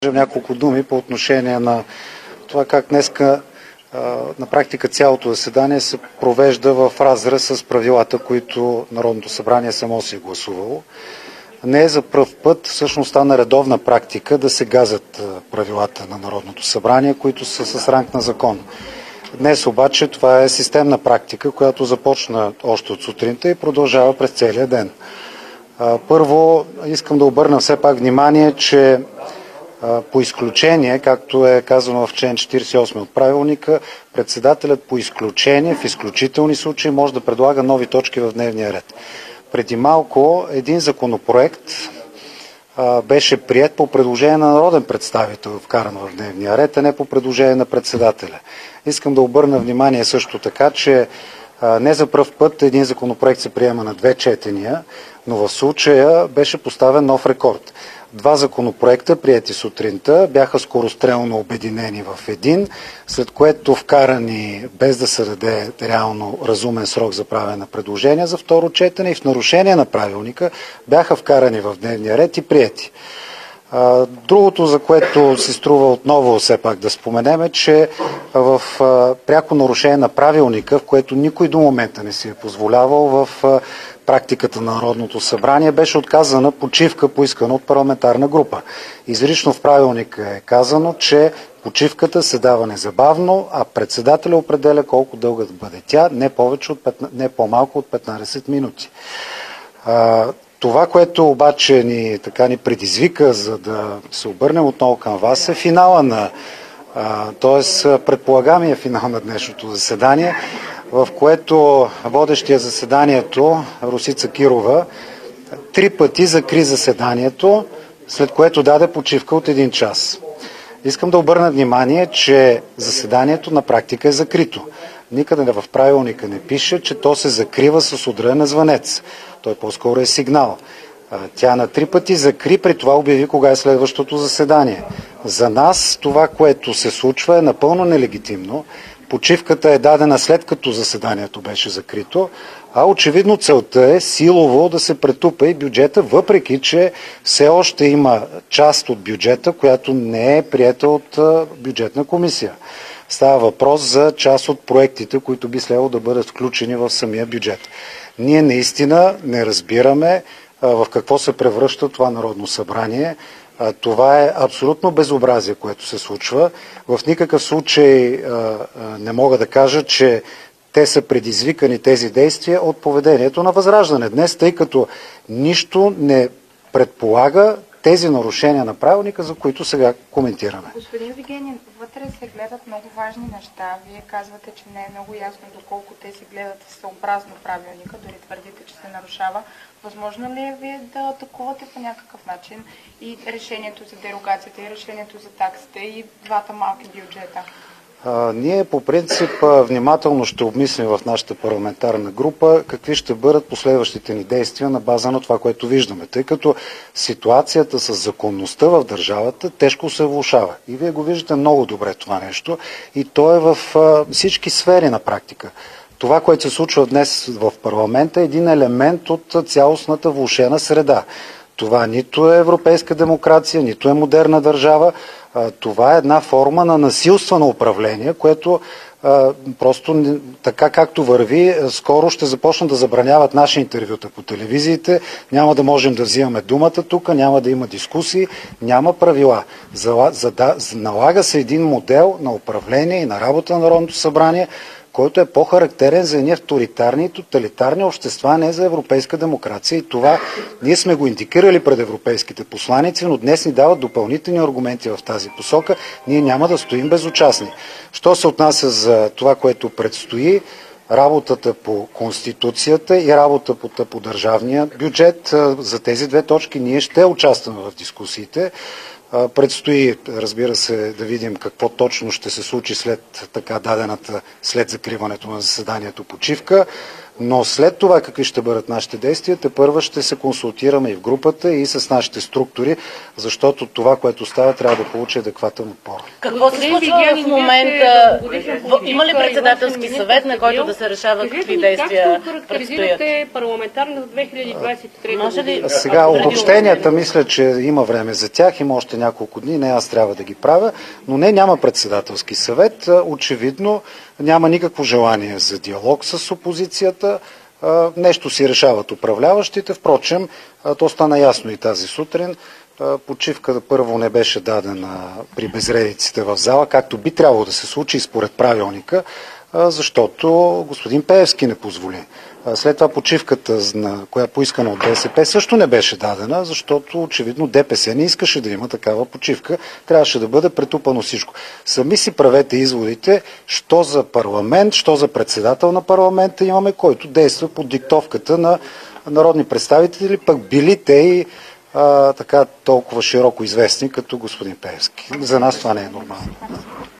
няколко думи по отношение на това как днеска на практика цялото заседание се провежда в разрез с правилата, които Народното събрание само си е гласувало. Не е за пръв път, всъщност стана редовна практика да се газят правилата на Народното събрание, които са с ранг на закон. Днес обаче това е системна практика, която започна още от сутринта и продължава през целия ден. Първо искам да обърна все пак внимание, че по изключение, както е казано в член 48 от правилника, председателят по изключение, в изключителни случаи може да предлага нови точки в дневния ред. Преди малко един законопроект беше приет по предложение на народен представител, вкаран в дневния ред, а не по предложение на председателя. Искам да обърна внимание също така, че не за пръв път един законопроект се приема на две четения, но в случая беше поставен нов рекорд. Два законопроекта, приети сутринта, бяха скорострелно обединени в един, след което вкарани, без да се даде реално разумен срок за правене на предложения за второ четене и в нарушение на правилника бяха вкарани в дневния ред и приети. Другото, за което се струва отново все пак да споменем, е, че в пряко нарушение на правилника, в което никой до момента не си е позволявал в практиката на Народното събрание, беше отказана почивка, поискана от парламентарна група. Изрично в правилника е казано, че почивката се дава незабавно, а председателя определя колко дълга да бъде тя, не по-малко от 15 минути. Това, което обаче ни предизвика, за да се обърнем отново към вас, е финала т.е. предполагамия финал на днешното заседание, в което водещия заседанието Росица Кирова 3 пъти закри заседанието, след което даде почивка от 1 час. Искам да обърна внимание, че заседанието на практика е закрито. Никъде в правилника не пише, че то се закрива с удряне на звънец. Той по-скоро е сигнал. Тя на 3 пъти закри, при това обяви кога е следващото заседание. За нас това, което се случва, е напълно нелегитимно. Почивката е дадена след като заседанието беше закрито, а очевидно целта е силово да се претупа и бюджета, въпреки че все още има част от бюджета, която не е приета от бюджетна комисия. Става въпрос за част от проектите, които би следвало да бъдат включени в самия бюджет. Ние наистина не разбираме в какво се превръща това Народно събрание. Това е абсолютно безобразие, което се случва. В никакъв случай не мога да кажа, че те са предизвикани тези действия от поведението на Възраждане днес, тъй като нищо не предполага тези нарушения на правилника, за които сега коментираме. Господин Вигенин, вътре се гледат много важни неща. Вие казвате, че не е много ясно доколко те се гледат съобразно правилника, дори твърдите, че се нарушава. Възможно ли е вие да атакувате по някакъв начин и решението за дерогацията, и решението за таксите, и двата малки бюджета? Ние по принцип внимателно ще обмислим в нашата парламентарна група какви ще бъдат последващите ни действия на база на това, което виждаме, тъй като ситуацията с законността в държавата тежко се влошава. И вие го виждате много добре това нещо и то е в всички сфери на практика. Това, което се случва днес в парламента, е един елемент от цялостната влошена среда. Това нито е европейска демокрация, нито е модерна държава. Това е една форма на насилствено управление, което просто така както върви, скоро ще започнат да забраняват наши интервюта по телевизиите, няма да можем да взимаме думата тук, няма да има дискусии, няма правила. Налага се един модел на управление и на работа на Народното събрание, който е по-характерен за едни авторитарни и тоталитарни общества, не за европейска демокрация. И това ние сме го индикирали пред европейските посланици, но днес ни дават допълнителни аргументи в тази посока. Ние няма да стоим безучастни. Що се отнася за това, което предстои, работата по Конституцията и работата по държавния бюджет, за тези две точки ние ще участваме в дискусиите. Предстои, разбира се, да видим какво точно ще се случи след така дадената, след закриването на заседанието почивка, Но след това какви ще бъдат нашите действия, тепърва ще се консултираме и в групата, и с нашите структури, защото това, което става, трябва да получи адекватен отпор. Какво се случва в момента? Има ли председателски съвет, на който да се решава какви действия предстоят? Парламентарна за 2023 Сега обобщенията, мисля, че има време за тях, има още няколко дни, не аз трябва да ги правя, но няма председателски съвет. Очевидно няма никакво желание за диалог с опозицията. Нещо си решават управляващите. Впрочем, то стана ясно и тази сутрин. Почивка първо не беше дадена при безредиците в зала, както би трябвало да се случи според правилника, защото господин Пеевски не позволи. След това почивката, коя поискана от БСП, също не беше дадена, защото очевидно ДПС не искаше да има такава почивка. Трябваше да бъде претупано всичко. Сами си правете изводите, що за парламент, що за председател на парламента имаме, който действа под диктовката на народни представители, пък били те и така толкова широко известни като господин Пеевски. За нас това не е нормално.